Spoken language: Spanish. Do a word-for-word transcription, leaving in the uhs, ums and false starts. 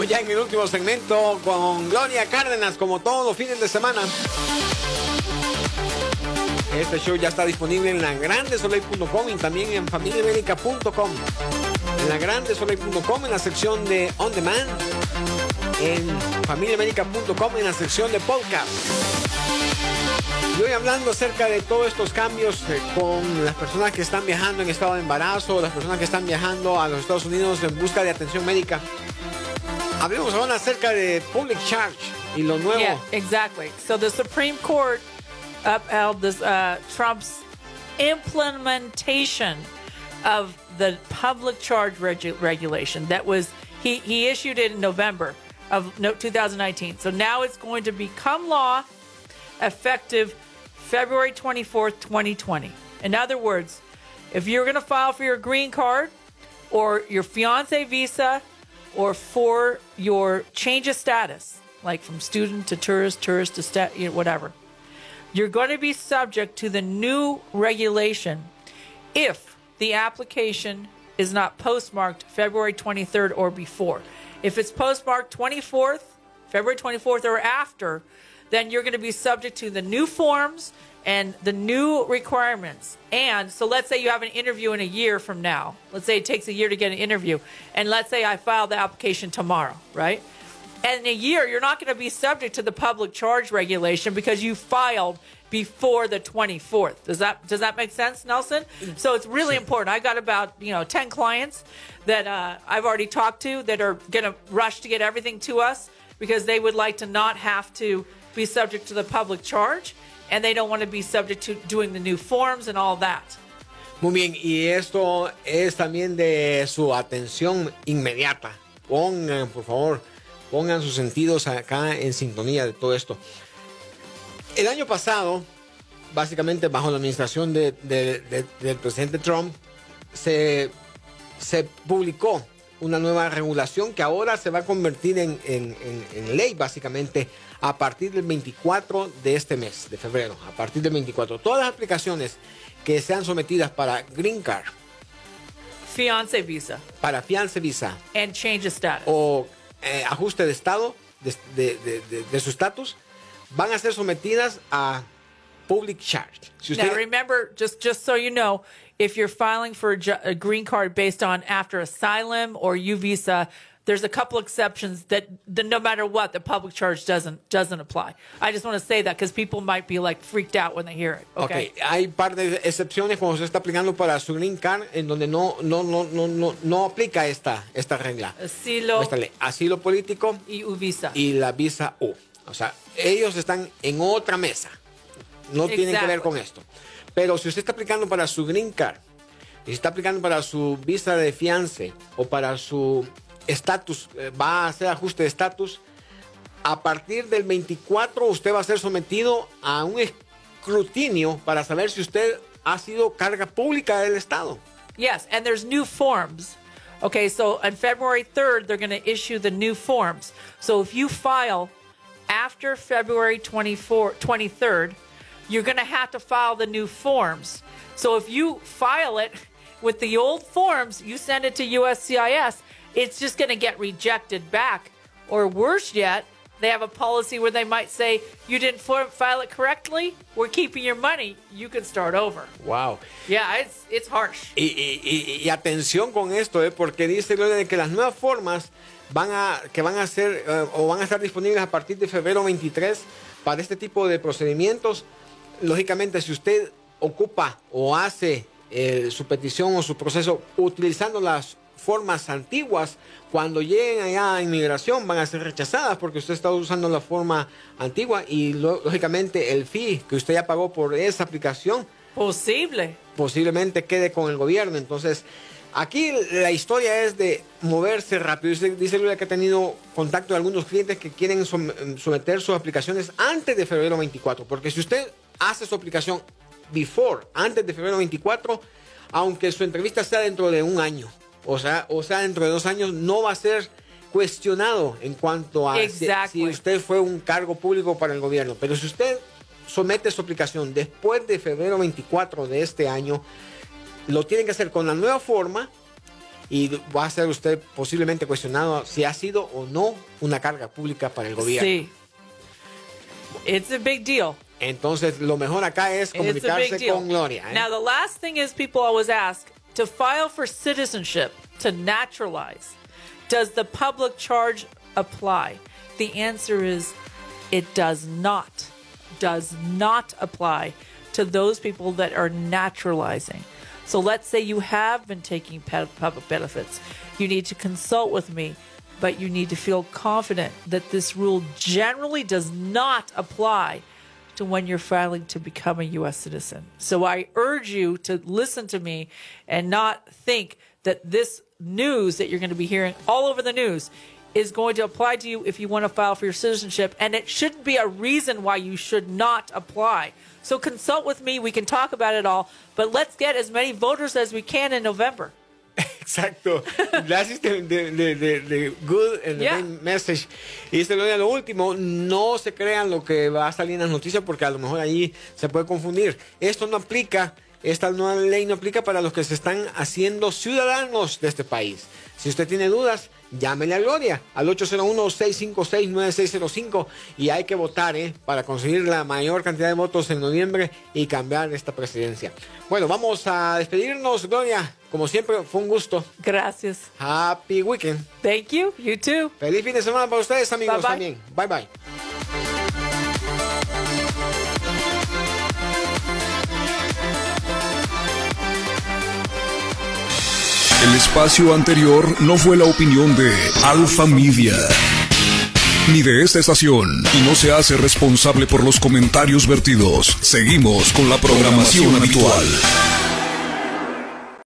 ya en el último segmento con Gloria Cárdenas, como todos los fines de semana. Este show ya está disponible en la grande soleil punto com y también en familia ibérica punto com. En la grande soleil punto com en la sección de On Demand. En familia ibérica punto com en la sección de podcast. Y hoy hablando acerca de todos estos cambios eh, con las personas que están viajando en estado de embarazo, las personas que están viajando a los Estados Unidos en busca de atención médica. Hablemos ahora acerca de public charge y lo nuevo. Yeah, exactly. So the Supreme Court upheld this uh, Trump's implementation of the public charge regu- regulation that was he he issued it in November of no, two thousand nineteen. So now it's going to become law effective February twenty-fourth, twenty twenty. In other words, if you're going to file for your green card or your fiancé visa or for your change of status, like from student to tourist, tourist to stat, you know, whatever, you're going to be subject to the new regulation if the application is not postmarked February twenty-third or before. If it's postmarked twenty-fourth, February twenty-fourth or after, then you're going to be subject to the new forms and the new requirements. And so let's say you have an interview in a year from now. Let's say it takes a year to get an interview. And let's say I file the application tomorrow, right? And in a year, you're not going to be subject to the public charge regulation because you filed before the twenty-fourth. Does that does that make sense, Nelson? So it's really important. I got about, you know, ten clients that uh, I've already talked to that are going to rush to get everything to us because they would like to not have to be subject to the public charge, and they don't want to be subject to doing the new forms and all that. Muy bien, y esto es también de su atención inmediata. Pongan, por favor, pongan sus sentidos acá en sintonía de todo esto. El año pasado, básicamente bajo la administración de, de, de, del presidente Trump, se, se publicó una nueva regulación que ahora se va a convertir en, en, en, en ley, básicamente, a partir del veinticuatro de este mes, de febrero, a partir del veinticuatro. Todas las aplicaciones que sean sometidas para Green Card, Fiancé visa, para fiancé visa, and change of status, o eh, ajuste de estado, de, de, de, de, de su estatus, van a ser sometidas a public charge. Si usted... Now remember, just, just so you know, if you're filing for a, ju- a green card based on after asylum or U visa, there's a couple exceptions that the, no matter what, the public charge doesn't doesn't apply. I just want to say that because people might be like freaked out when they hear it. Okay. Okay. Hay par de excepciones cuando se está aplicando para su green card en donde no no no no no, no aplica esta esta regla. Asilo, Esta ley. Asilo político y U visa. y la visa U. O sea, ellos están en otra mesa. No tienen que ver Exactly. con esto. Pero si usted está aplicando para su green card, y está aplicando para su visa de fiance o para su estatus, eh, va a hacer ajuste de estatus, a partir del veinticuatro usted va a ser sometido a un escrutinio para saber si usted ha sido carga pública del Estado. Yes, and there's new forms. Okay, so on February third, they're going to issue the new forms. So if you file after February twenty-fourth, twenty-third, you're going to have to file the new forms. So if you file it with the old forms, you send it to U S C I S, it's just going to get rejected back. Or worse yet, they have a policy where they might say, you didn't for- file it correctly, we're keeping your money, you can start over. Wow. Yeah, it's it's harsh. Y, y, y, y atención con esto, eh, porque dice Gloria de que las nuevas formas van a, que van a ser eh, o van a estar disponibles a partir de febrero veintitrés para este tipo de procedimientos. Lógicamente, si usted ocupa o hace eh, su petición o su proceso utilizando las formas antiguas, cuando lleguen allá a inmigración van a ser rechazadas porque usted está usando la forma antigua y lo, lógicamente el fee que usted ya pagó por esa aplicación Posible. posiblemente quede con el gobierno. Entonces, aquí la historia es de moverse rápido. Dice, dice Lula que ha tenido contacto de algunos clientes que quieren som- someter sus aplicaciones antes de febrero veinticuatro, porque si usted hace su aplicación before, antes de febrero veinticuatro, aunque su entrevista sea dentro de un año, o sea, o sea dentro de dos años, no va a ser cuestionado en cuanto a si, Exactly. si usted fue un cargo público para el gobierno. Pero si usted somete su aplicación después de febrero veinticuatro de este año, lo tienen que hacer con la nueva forma y va a ser usted posiblemente cuestionado si ha sido o no una carga pública para el gobierno. Sí. It's a big deal. Entonces, lo mejor acá es comunicarse con Gloria. ¿eh? Now, the last thing is people always ask, to file for citizenship, to naturalize, does the public charge apply? The answer is, it does not. Does not apply to those people that are naturalizing. So let's say you have been taking public benefits. You need to consult with me, but you need to feel confident that this rule generally does not apply to when you're filing to become a U S citizen. So I urge you to listen to me and not think that this news that you're going to be hearing all over the news is going to apply to you if you want to file for your citizenship, and it shouldn't be a reason why you should not apply. So consult with me. We can talk about it all, but let's get as many voters as we can in November. Exacto. Gracias de, de, de, de, de good and Yeah. the main message. Y este lo último, no se crean lo que va a salir en las noticias porque a lo mejor ahí se puede confundir. Esto no aplica, esta nueva ley no aplica para los que se están haciendo ciudadanos de este país. Si usted tiene dudas, llámele a Gloria al ocho cero uno, seis cinco seis, nueve seis cero cinco y hay que votar ¿eh? para conseguir la mayor cantidad de votos en noviembre y cambiar esta presidencia. Bueno, vamos a despedirnos, Gloria. Como siempre, fue un gusto. Gracias. Happy weekend. Thank you. You too. Feliz fin de semana para ustedes, amigos, Bye, bye. también. Bye, bye. El espacio anterior no fue la opinión de Alfa Media, ni de esta estación, y no se hace responsable por los comentarios vertidos. Seguimos con la programación habitual.